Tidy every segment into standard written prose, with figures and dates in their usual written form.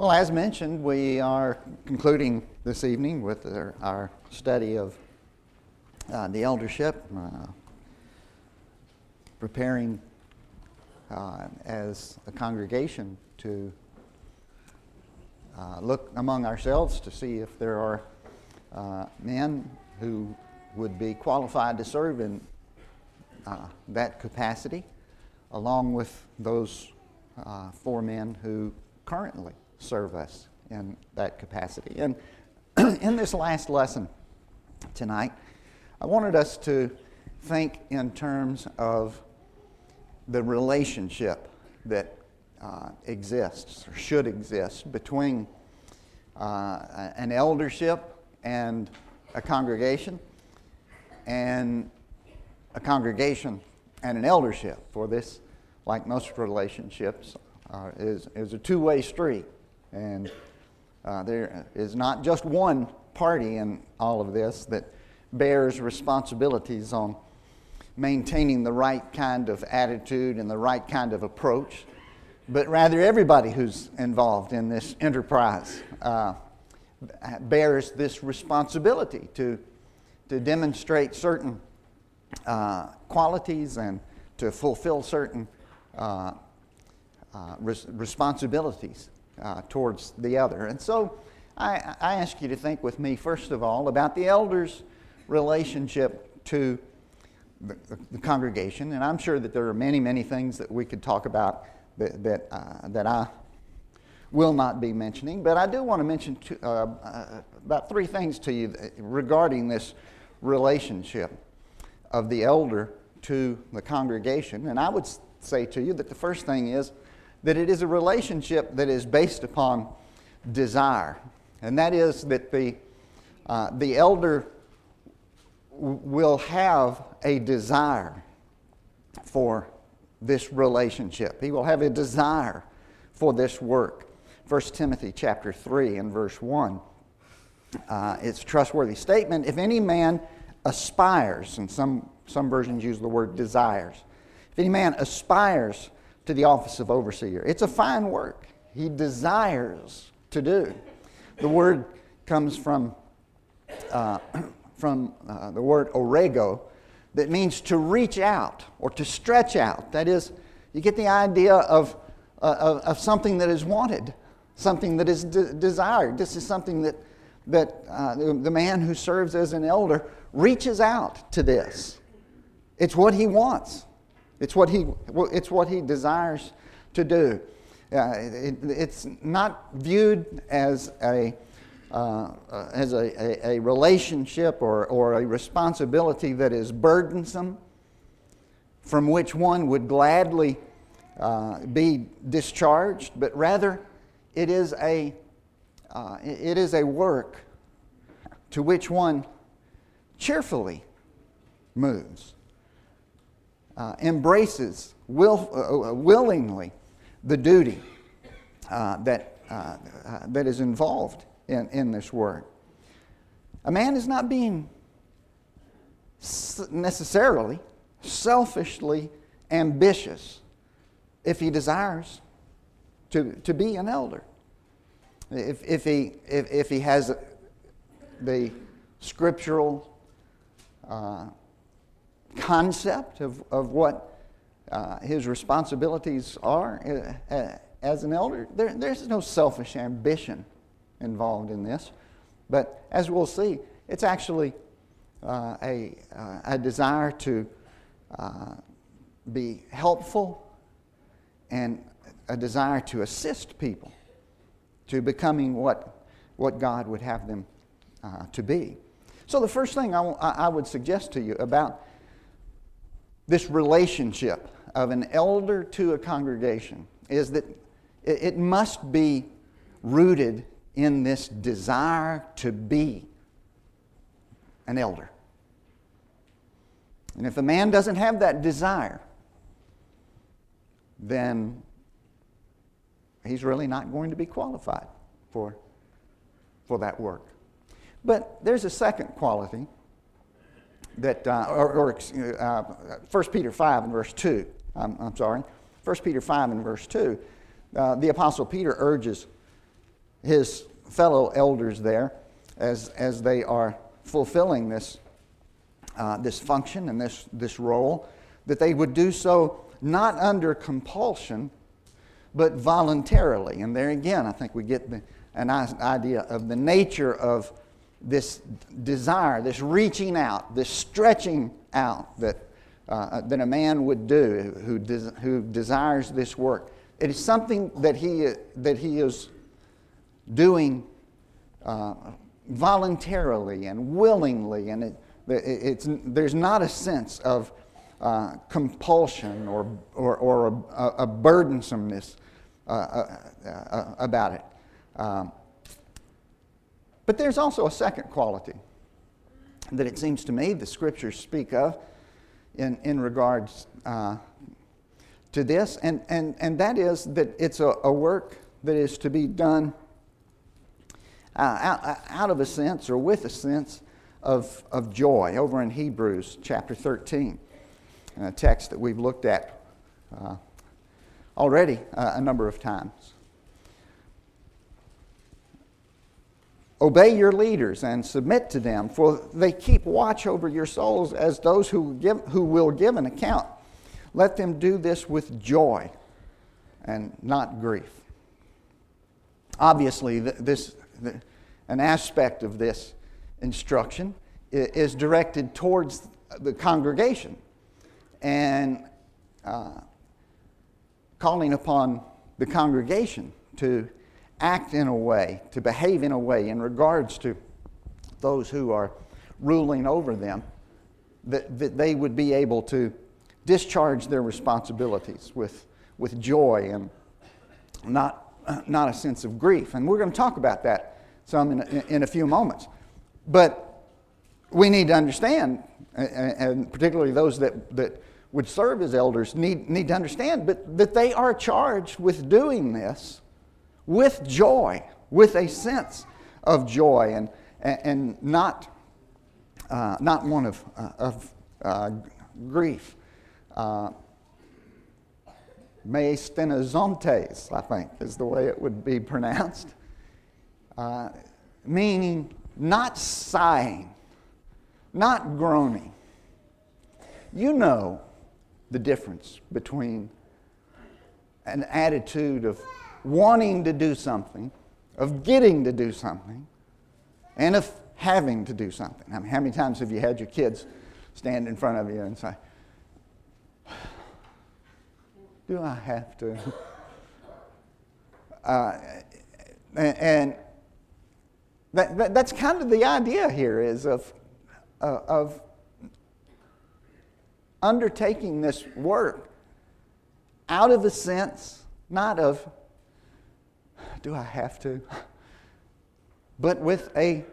Well, as mentioned, we are concluding this evening with our study of the eldership, preparing as a congregation to look among ourselves to see if there are men who would be qualified to serve in that capacity, along with those 4 men who currently serve us in that capacity. And in this last lesson tonight, I wanted us to think in terms of the relationship that exists or should exist between an eldership and a congregation and an eldership. For this, like most relationships, is a two-way street. And there is not just one party in all of this that bears responsibilities on maintaining the right kind of attitude and the right kind of approach, but rather everybody who's involved in this enterprise bears this responsibility to demonstrate certain qualities and to fulfill certain responsibilities towards the other. And so I ask you to think with me, first of all, about the elders' relationship to the congregation. And I'm sure that there are many, many things that we could talk about that I will not be mentioning. But I do want to mention about 3 things to you regarding this relationship of the elder to the congregation. And I would say to you that the first thing is that it is a relationship that is based upon desire. And that is that the elder will have a desire for this relationship. He will have a desire for this work. 1 Timothy chapter 3 and verse 1. It's a trustworthy statement. If any man aspires, and some versions use the word desires. If any man aspires to the office of overseer, it's a fine work he desires to do. The word comes from the word orego, that means to reach out or to stretch out. That is, you get the idea of something that is wanted, something that is desired. This is something that the man who serves as an elder reaches out to this. It's what he wants. It's what he desires to do. It's not viewed as a relationship or a responsibility that is burdensome, from which one would gladly be discharged, but rather it is a work to which one cheerfully moves, embraces willingly the duty that is involved in this work. A man is not being necessarily selfishly ambitious if he desires to be an elder. If he has the scriptural concept of what his responsibilities are as an elder, there's no selfish ambition involved in this. But as we'll see, it's actually a desire to be helpful and a desire to assist people to becoming what God would have them to be. So the first thing I would suggest to you about this relationship of an elder to a congregation is that it must be rooted in this desire to be an elder. And if a man doesn't have that desire, then he's really not going to be qualified for that work. But there's a second quality that, 1 Peter 5 and verse 2, I'm sorry, 1 Peter 5 and verse 2, the Apostle Peter urges his fellow elders there as they are fulfilling this function and this role, that they would do so not under compulsion, but voluntarily. And there again, I think we get an idea of the nature of this desire, this reaching out, this stretching out that a man would do who desires this work. It is something that he is doing voluntarily and willingly, and there's not a sense of compulsion or a burdensomeness about it. But there's also a second quality that it seems to me the Scriptures speak of in regards to this, and that is that it's a work that is to be done out of a sense or with a sense of joy. Over in Hebrews chapter 13, a text that we've looked at already a number of times. Obey your leaders and submit to them, for they keep watch over your souls as those who will give an account. Let them do this with joy and not grief. Obviously, an aspect of this instruction is directed towards the congregation and calling upon the congregation to act in a way, to behave in a way in regards to those who are ruling over them, that they would be able to discharge their responsibilities with joy and not a sense of grief. And we're going to talk about that some in a few moments. But we need to understand, and particularly those that would serve as elders need to understand, but that they are charged with doing this with joy, with a sense of joy, and not one of grief. Me stenozontes, I think, is the way it would be pronounced, meaning not sighing, not groaning. You know the difference between an attitude of wanting to do something, of getting to do something, and of having to do something. I mean, how many times have you had your kids stand in front of you and say, do I have to? And that's kind of the idea here, is of undertaking this work out of a sense, not of, do I have to? But with a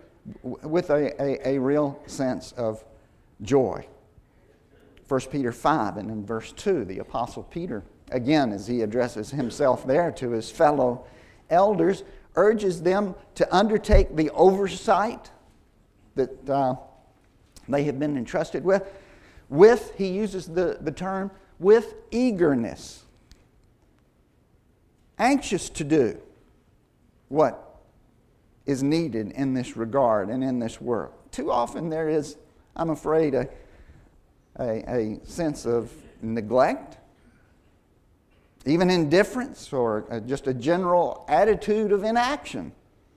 real sense of joy. 1 Peter 5 and in verse 2, the Apostle Peter, again, as he addresses himself there to his fellow elders, urges them to undertake the oversight that they have been entrusted with, he uses the term, with eagerness. Anxious to do what is needed in this regard and in this work. Too often there is, I'm afraid, a sense of neglect, even indifference, or just a general attitude of inaction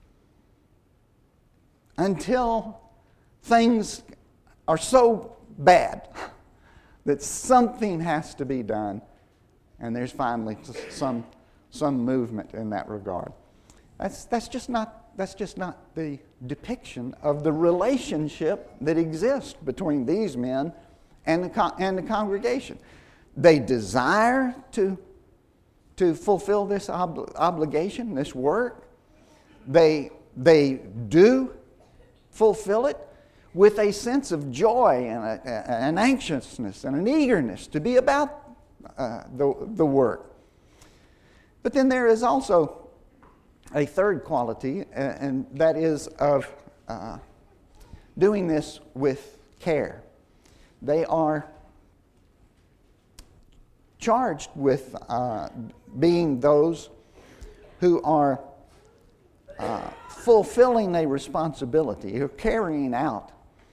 until things are so bad that something has to be done, and there's finally some movement in that regard. That's just not the depiction of the relationship that exists between these men and the congregation. They desire to fulfill this obligation, this work. They do fulfill it with a sense of joy and an anxiousness and an eagerness to be about the work. But then there is also a third quality, and that is of doing this with care. They are charged with being those who are fulfilling a responsibility or carrying out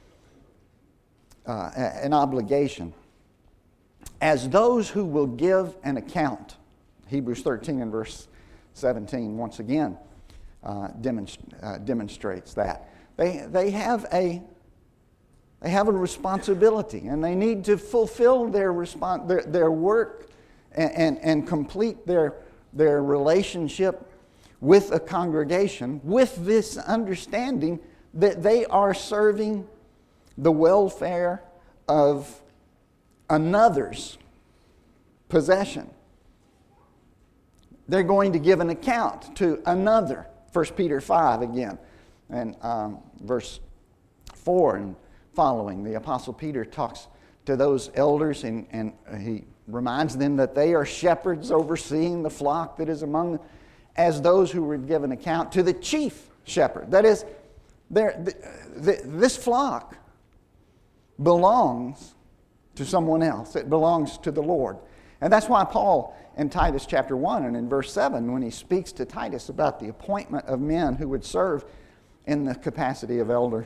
an obligation as those who will give an account. Hebrews 13 and verse 17 once again demonstrates that. They have a responsibility, and they need to fulfill their work and complete their relationship with a congregation with this understanding that they are serving the welfare of another's possession. They're going to give an account to another. 1 Peter 5 again, and verse 4 and following. The Apostle Peter talks to those elders, and he reminds them that they are shepherds overseeing the flock that is among them, as those who were given account to the chief shepherd. That is, this flock belongs to someone else. It belongs to the Lord. And that's why Paul in Titus chapter 1 and in verse 7, when he speaks to Titus about the appointment of men who would serve in the capacity of elders,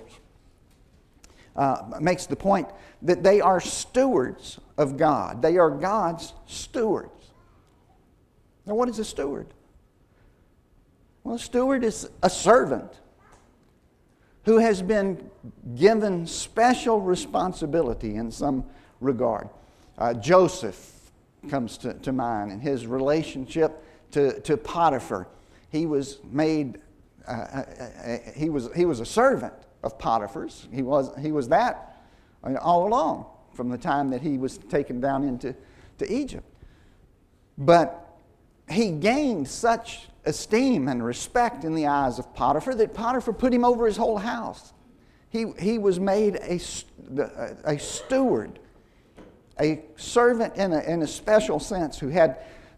makes the point that they are stewards of God. They are God's stewards. Now, what is a steward? Well, a steward is a servant who has been given special responsibility in some regard. Joseph comes to mind in his relationship to Potiphar. He was made. He was a servant of Potiphar's. He was that all along from the time that he was taken down into Egypt. But he gained such esteem and respect in the eyes of Potiphar that Potiphar put him over his whole house. He was made a steward, a servant in a special sense who had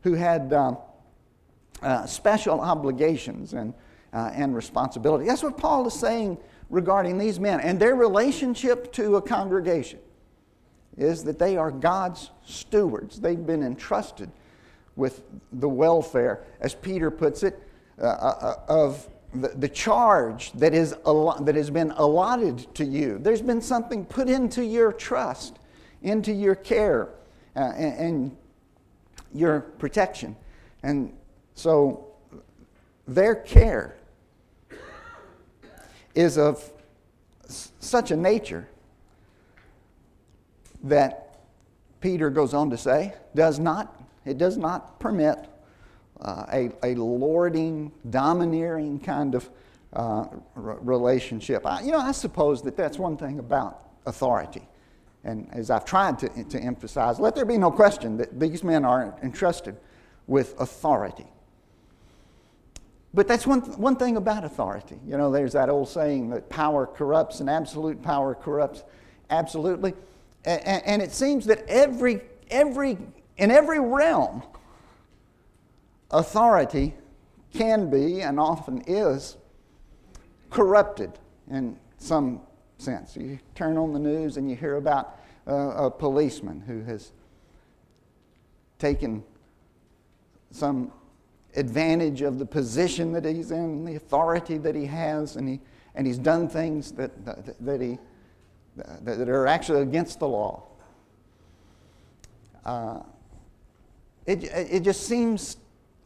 special obligations and responsibility. That's what Paul is saying regarding these men and their relationship to a congregation, is that they are God's stewards. They've been entrusted with the welfare, as Peter puts it, of the charge that has been allotted to you. There's been something put into your trust, into your care, and your protection. And so their care is of such a nature that Peter goes on to say, it does not permit a lording, domineering kind of relationship. I suppose that's one thing about authority. And as I've tried to emphasize, let there be no question that these men are entrusted with authority. But that's one thing about authority. There's that old saying that power corrupts and absolute power corrupts absolutely. And it seems that in every realm, authority can be and often is corrupted in some sense. You turn on the news and you hear about a policeman who has taken some advantage of the position that he's in, the authority that he has, and he's done things that are actually against the law. It just seems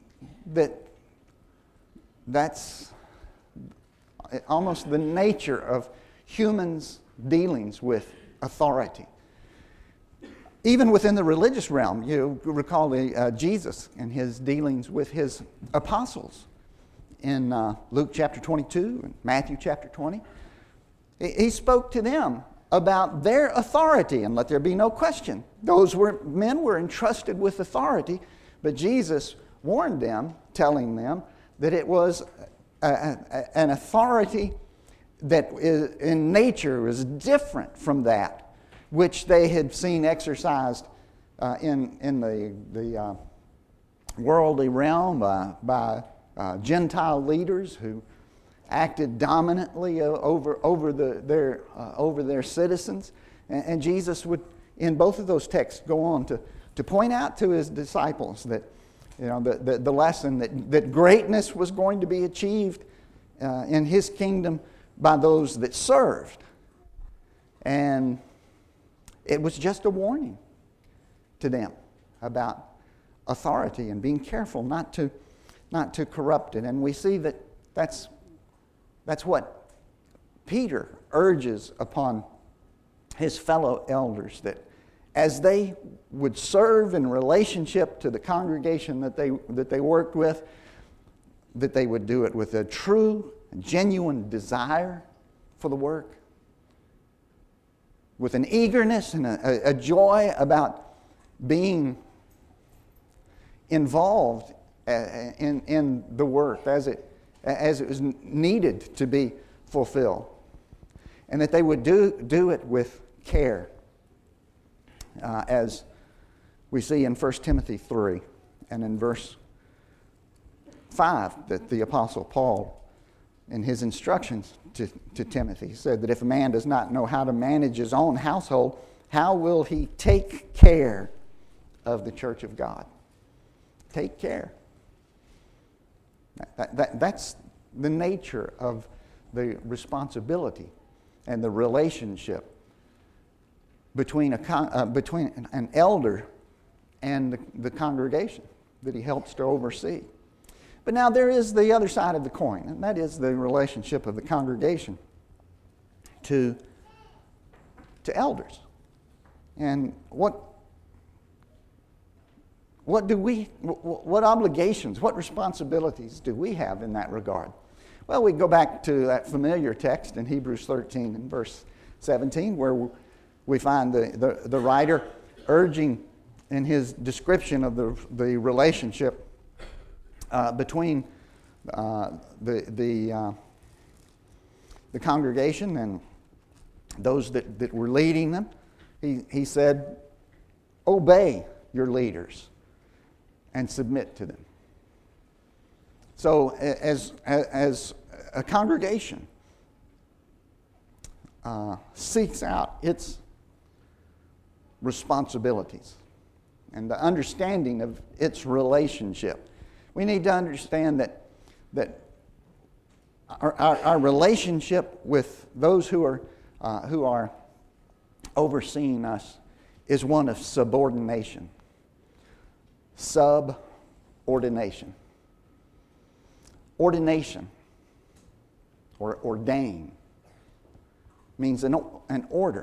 that's almost the nature of humans' dealings with authority. Even within the religious realm, you recall Jesus and his dealings with his apostles in Luke chapter 22 and Matthew chapter 20. He spoke to them about their authority, and let there be no question. Those men were entrusted with authority, but Jesus warned them, telling them that it was an authority that in nature was different from that which they had seen exercised in the worldly realm by Gentile leaders who acted dominantly over their citizens. And Jesus would, in both of those texts, go on to point out to his disciples that the lesson that greatness was going to be achieved in his kingdom by those that served. And it was just a warning to them about authority and being careful not to corrupt it. And we see that that's what Peter urges upon his fellow elders, that as they would serve in relationship to the congregation that they worked with, that they would do it with a true and genuine desire for the work, with an eagerness and a joy about being involved in the work as it was needed to be fulfilled, and that they would do it with care, as we see in 1 Timothy 3 and in verse 5, that the Apostle Paul, in his instructions to Timothy, said that if a man does not know how to manage his own household, how will he take care of the church of God? Take care. That's the nature of the responsibility and the relationship between an elder and the congregation that he helps to oversee. But now there is the other side of the coin, and that is the relationship of the congregation to elders. And what obligations, what responsibilities do we have in that regard? Well, we go back to that familiar text in Hebrews 13 and verse 17, where we find the writer urging in his description of the relationship between the congregation and those that were leading them. He said, obey your leaders and submit to them. So as a congregation seeks out its responsibilities and the understanding of its relationship, we need to understand that our relationship with those who are overseeing us is one of subordination. Subordination. Ordination, or ordain, means an order.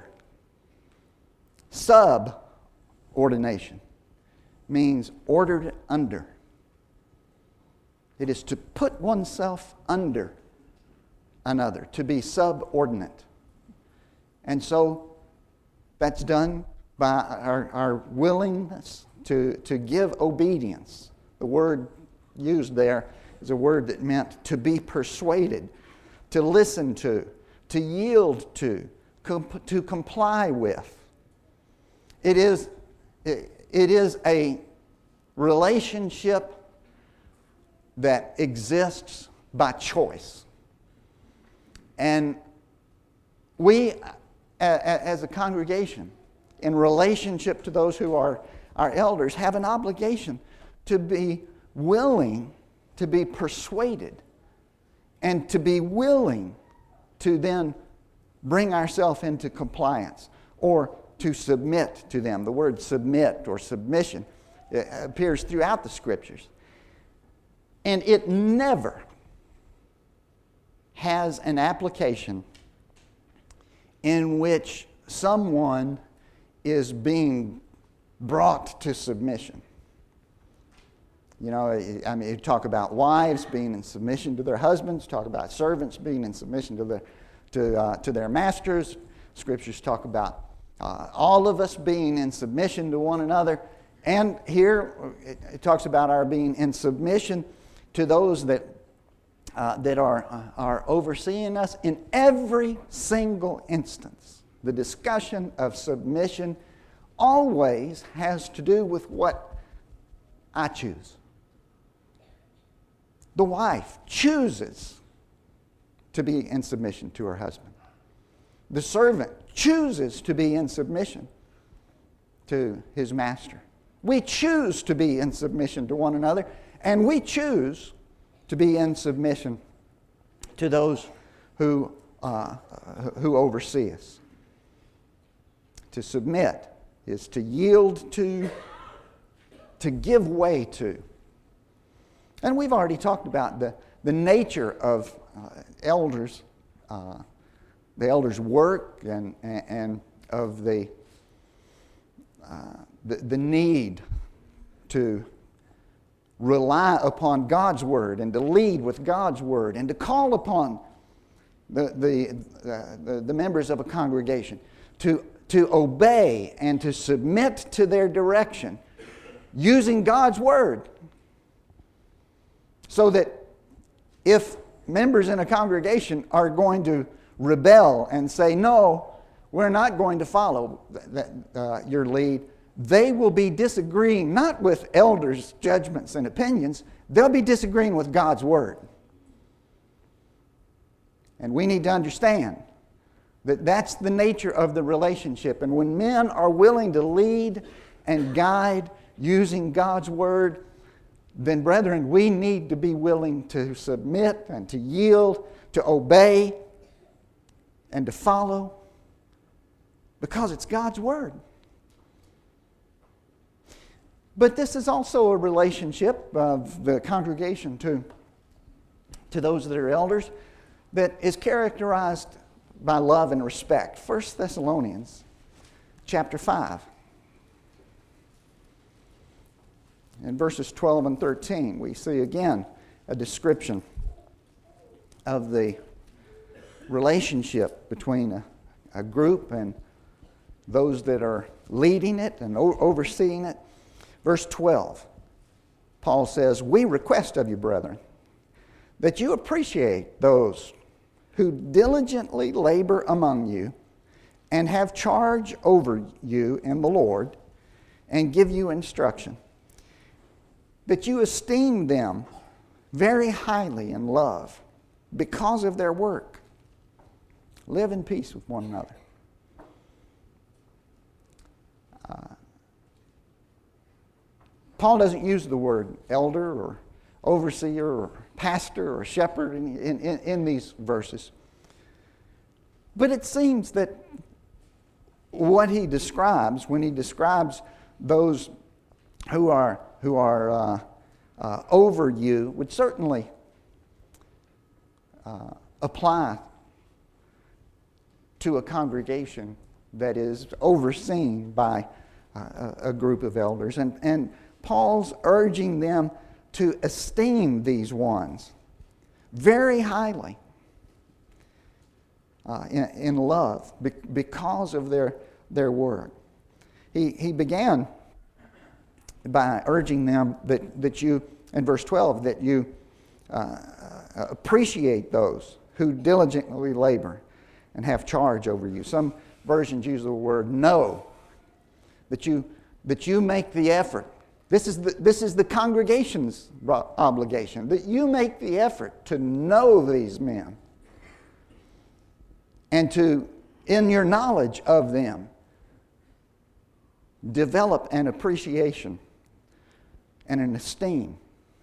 Subordination means ordered under. It is to put oneself under another, to be subordinate. And so that's done by our willingness to give obedience. The word used there is a word that meant to be persuaded, to listen to yield to comply with. It is a relationship that exists by choice. And we, as a congregation, in relationship to those who are our elders, have an obligation to be willing to be persuaded and to be willing to then bring ourselves into compliance or to submit to them. The word submit or submission appears throughout the Scriptures. And it never has an application in which someone is being brought to submission. You know, I mean, you talk about wives being in submission to their husbands, talk about servants being in submission to their masters. Scriptures talk about all of us being in submission to one another. And here it talks about our being in submission to those that are overseeing us. In every single instance, the discussion of submission always has to do with what I choose. The wife chooses to be in submission to her husband. The servant chooses to be in submission to his master. We choose to be in submission to one another, and we choose to be in submission to those who oversee us. To submit is to yield to give way to. And we've already talked about the nature of elders, the elders' work, and of the need to rely upon God's Word and to lead with God's Word and to call upon the members of a congregation to obey and to submit to their direction using God's Word. So that if members in a congregation are going to rebel and say, no, we're not going to follow your lead, they will be disagreeing not with elders' judgments and opinions, they'll be disagreeing with God's Word. And we need to understand that that's the nature of the relationship. And when men are willing to lead and guide using God's Word, then, brethren, we need to be willing to submit and to yield, to obey, and to follow, because it's God's Word. But this is also a relationship of the congregation to those that are elders that is characterized by love and respect. 1 Thessalonians chapter 5. In verses 12 and 13, we see again a description of the relationship between a group and those that are leading it and overseeing it. Verse 12, Paul says, "We request of you, brethren, that you appreciate those who diligently labor among you and have charge over you in the Lord and give you instruction, that you esteem them very highly in love because of their work. Live in peace with one another." Paul doesn't use the word elder or overseer or pastor or shepherd in these verses. But it seems that what he describes, when he describes those who are over you, would certainly apply to a congregation that is overseen by a group of elders. And Paul's urging them to esteem these ones very highly in love because of their work. He began by urging them that you, in verse 12, that you appreciate those who diligently labor and have charge over you. Some versions use the word know, that you make the effort. This is the congregation's obligation, that you make the effort to know these men and to, in your knowledge of them, develop an appreciation and an esteem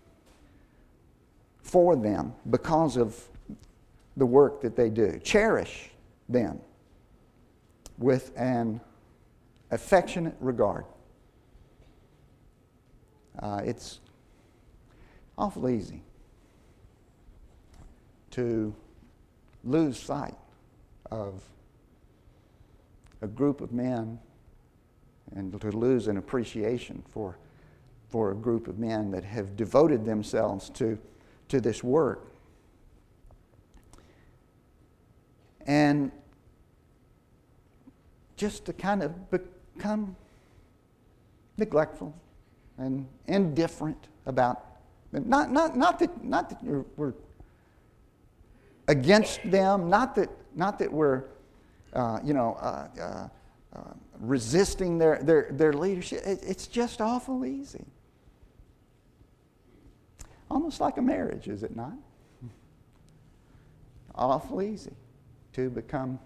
for them because of the work that they do. Cherish them with an affectionate regard. It's awful easy to lose sight of a group of men and to lose an appreciation for a group of men that have devoted themselves to this work. And just to kind of become neglectful and indifferent about them. Not that we're against them, not that we're resisting their leadership. It's just awful easy. Almost like a marriage, is it not? Awful easy to become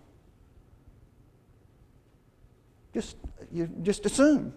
just assume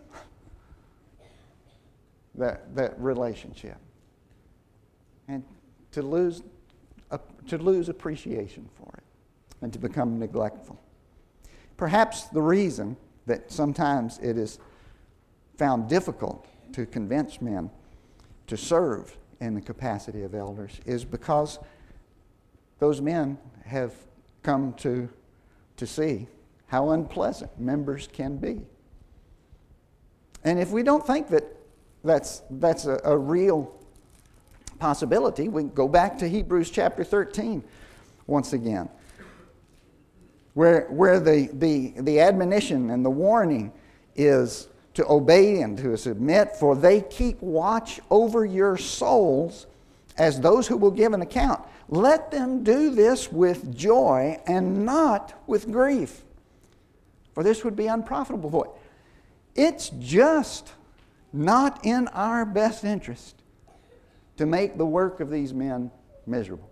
that relationship and to lose to lose appreciation for it and to become neglectful. Perhaps the reason that sometimes it is found difficult to convince men to serve in the capacity of elders is because those men have come to see how unpleasant members can be. And if we don't think that that's a real possibility, we can go back to Hebrews chapter 13 once again, where the admonition and the warning is to obey and to submit, for they keep watch over your souls as those who will give an account. Let them do this with joy and not with grief, for this would be unprofitable for it. It's just not in our best interest to make the work of these men miserable.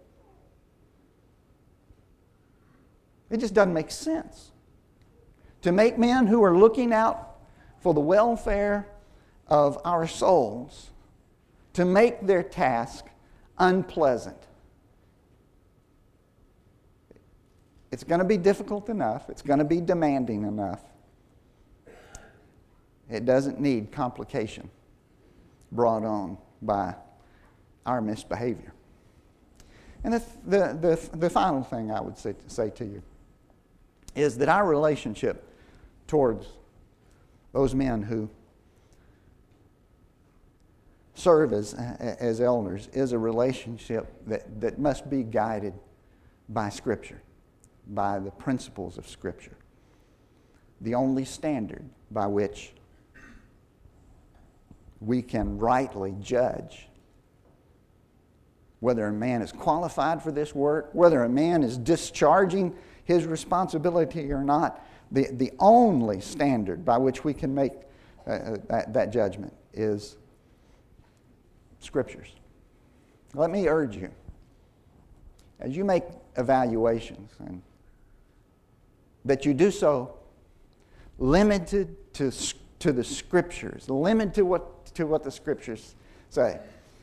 It just doesn't make sense to make men who are looking out for the welfare of our souls, to make their task unpleasant. It's going to be difficult enough. It's going to be demanding enough. It doesn't need complication brought on by our misbehavior. And the final thing I would say to you is that our relationship towards those men who serve as elders is a relationship that must be guided by Scripture, by the principles of Scripture. The only standard by which we can rightly judge whether a man is qualified for this work, whether a man is discharging his responsibility or not, the only standard by which we can make that judgment is Scriptures. Let me urge you, as you make evaluations, and that you do so limited to the Scriptures, limited to what the Scriptures say.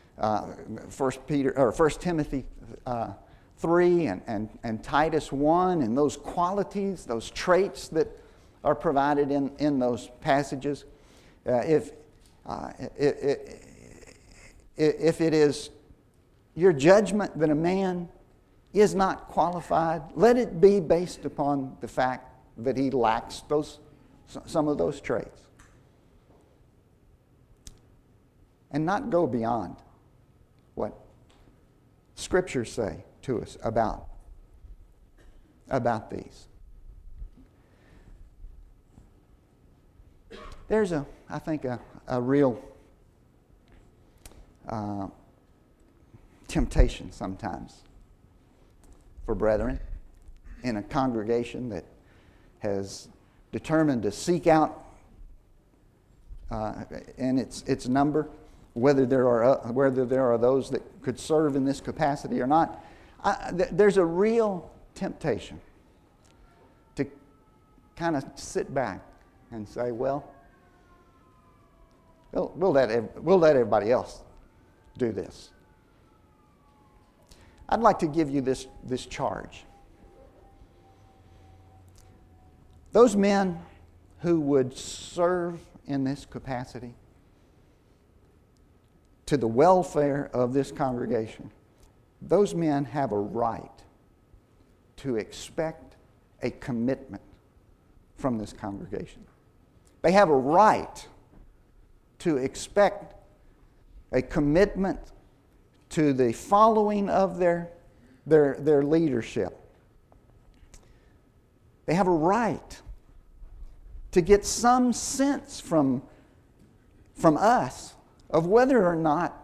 1 Timothy 3 and Titus 1, and those qualities, those traits that are provided in those passages. If it is your judgment that a man is not qualified, let it be based upon the fact that he lacks some of those traits, and not go beyond what Scriptures say to us about these. There's I think a real temptation sometimes for brethren in a congregation that has determined to seek out in its number whether there are those that could serve in this capacity or not. There's a real temptation to kind of sit back and say, well, we'll let everybody else do this. I'd like to give you this charge. Those men who would serve in this capacity to the welfare of this congregation, those men have a right to expect a commitment from this congregation. They have a right to expect a commitment to the following of their leadership. They have a right to get some sense from us of whether or not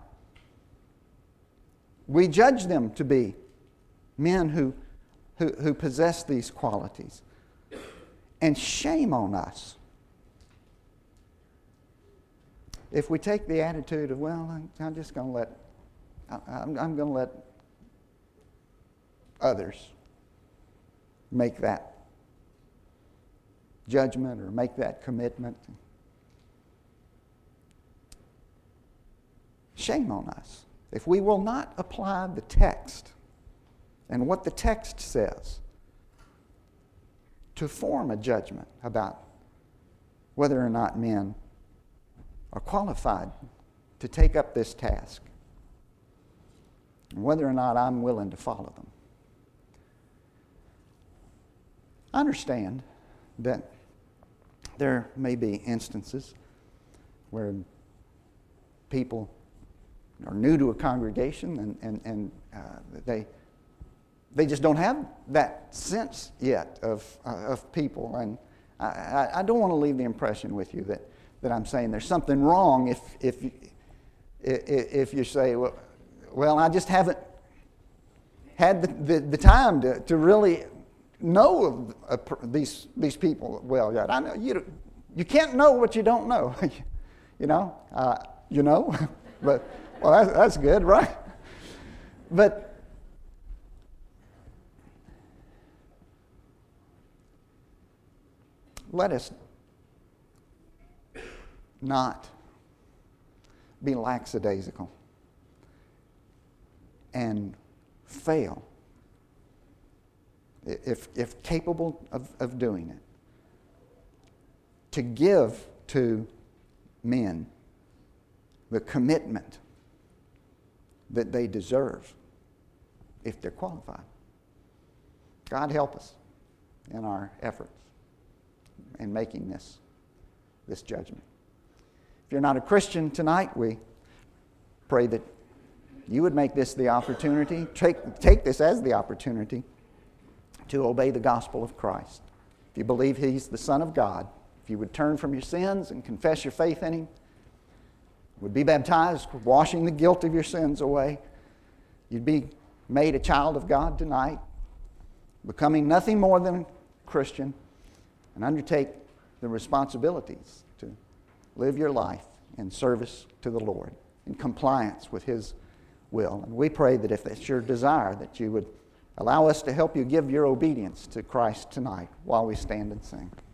we judge them to be men who possess these qualities. And shame on us if we take the attitude of, well, I'm just going to let I'm going to let others make that judgment or make that commitment. Shame on us if we will not apply the text and what the text says to form a judgment about whether or not men are qualified to take up this task, and whether or not I'm willing to follow them. I understand that there may be instances where people are new to a congregation and they just don't have that sense yet of people. And I don't want to leave the impression with you that I'm saying there's something wrong if you say, well, I just haven't had the time to really know these people well yet. I know you can't know what you don't know. But well, that's good, right? But let us not be lackadaisical and fail, if capable of doing it, to give to men the commitment that they deserve if they're qualified. God help us in our efforts in making this judgment. If you're not a Christian tonight, we pray that you would make this the opportunity, take this as the opportunity to obey the gospel of Christ. If you believe He's the Son of God, if you would turn from your sins and confess your faith in Him, would be baptized, washing the guilt of your sins away, you'd be made a child of God tonight, becoming nothing more than a Christian, and undertake the responsibilities to live your life in service to the Lord, in compliance with His will. And we pray that if that's your desire, that you would allow us to help you give your obedience to Christ tonight while we stand and sing.